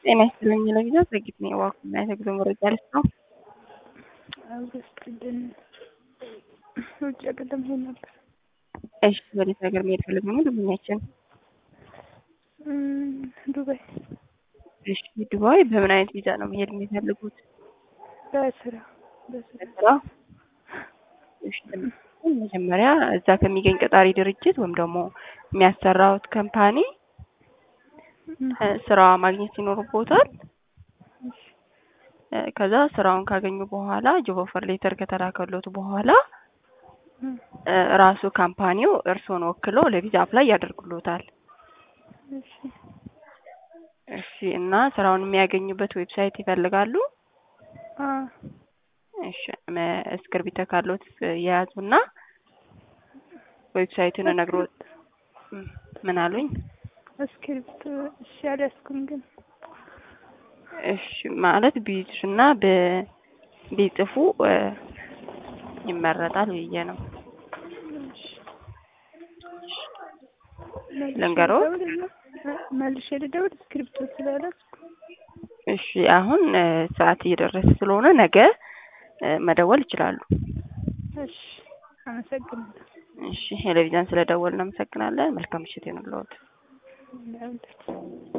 ጤና ይስጥልኝ ለጊዜው ጥቂት ነው የዋልኩና የተጉዞ መረጃ ልስጠው። አውግስትን ውጭ ቀደም ሄድ ነበር። እሺ ወዴት ሀገር መሄድ ፈልገው ነው ደንበኛችን? ዱባይ። እሺ ዱባይ በምን አይነት ቪዛ ነው መሄድ የሚፈልጉት? በስራ በስራ። እሺ መጀመሪያ እዛ ከሚገኝ ቀጣሪ ድርጅት ወይም ደግሞ የሚያሰራውት ካምፓኒ ስራ ማግኘት ይኖርቦታል። ከዛ ስራውን ካገኙ በኋላ ጆብ ኦፈር ሌተር ከተላከሎት በኋላ ራሱ ካምፓኒው እርሶን ወክሎ ለቪዛ አፕላይ ያደርጉልዎታል። እሺ እና ስራውን የሚያገኙበት ዌብሳይት ይፈልጋሉ? እሺ እስክሪብቶ ካሎት ያዙና ዌብሳይቱን ነግሮት ምን አሉኝ? እስክሪብቶ እሺ አልያዝኩም ግን እሺ ማለት ቢይዙና ቢጽፉ ይመረጣል ብዬ ነው። ልንገረው መልሼ ልደውል እስክሪብቶ ስላልያዝኩ። እሺ አሁን ሰዓት እየደረሰ ስለሆነ ነገ መደወል ይችላሉ። እሺ አመሰግናለሁ። እሺ ቴሌቪዥን ስለደወልን እናመሰግናለን። መልካም ምሽት ይሁንልዎት።